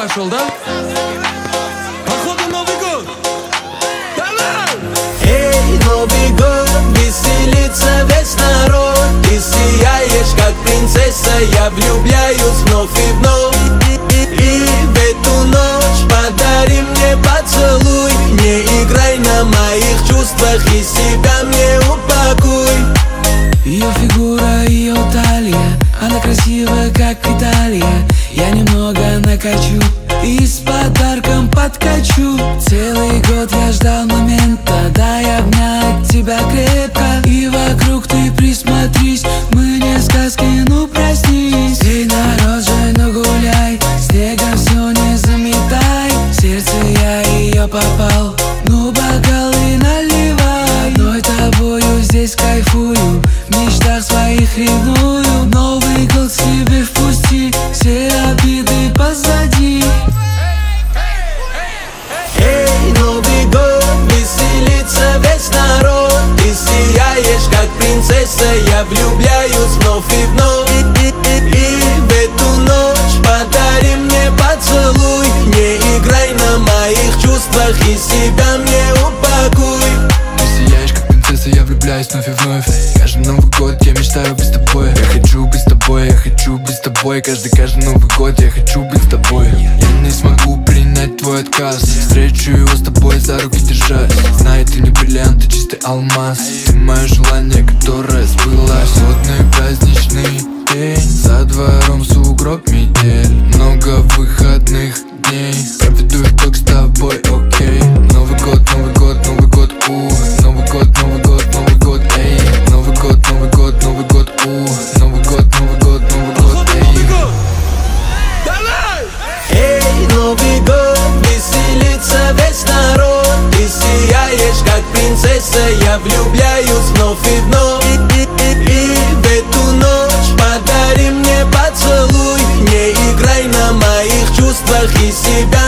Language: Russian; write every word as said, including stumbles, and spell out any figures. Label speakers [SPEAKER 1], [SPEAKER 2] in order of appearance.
[SPEAKER 1] пошел, да? Походу Новый год. Давай!
[SPEAKER 2] Эй, Новый год, веселится весь народ. Ты сияешь, как принцесса, я влюбляюсь вновь и вновь. И в эту ночь подари мне поцелуй. Не играй на моих чувствах и себя мне упакуй.
[SPEAKER 3] Ее фигура, ее талия, она красивая, как Италия. Я немного накачу и с подарком подкачу. Целый год я ждал момента, дай обнять тебя крепко. И вокруг ты присмотрись, мы не сказки, ну проснись. Эй, народ же, ну гуляй, снегом все не заметай. В сердце я ее попал, ну бокалы наливай. Одной тобою здесь кайфую, в мечтах своих ревную. Новый год себе впусти, все обиды позади.
[SPEAKER 2] Эй, Новый год, веселится весь народ. Ты сияешь, как принцесса, я влюбляюсь вновь и вновь. И в эту ночь подари мне поцелуй. Не играй на моих чувствах и себя мне упакуй.
[SPEAKER 4] Ты сияешь, как принцесса, я влюбляюсь вновь и вновь. Каждый Новый год я мечтаю быть с тобой. Я хочу быть с тобой, я хочу быть с тобой. Каждый, каждый Новый год я хочу быть с тобой. Я не смогу принять твой отказ, встречу его с тобой, за руки держать. Знаю, ты не бриллиант, ты чистый алмаз. Ты мое желание, которое сбылось. Холодный праздничный день, за двором сугроб, метель. Много выходных дней, проведу их только с тобой, окей. Новый год, Новый год, Новый год, у. Новый год, Новый год, Новый год, эй. Новый год, Новый год, Новый год, у. Новый год, Новый год, Новый год, эй.
[SPEAKER 1] Давай!
[SPEAKER 2] Эй, Новый год, веселится весь народ. Ты сияешь, как принцесса, я влюбляюсь вновь и вновь. И в эту ночь подари мне поцелуй. Не играй на моих чувствах и себя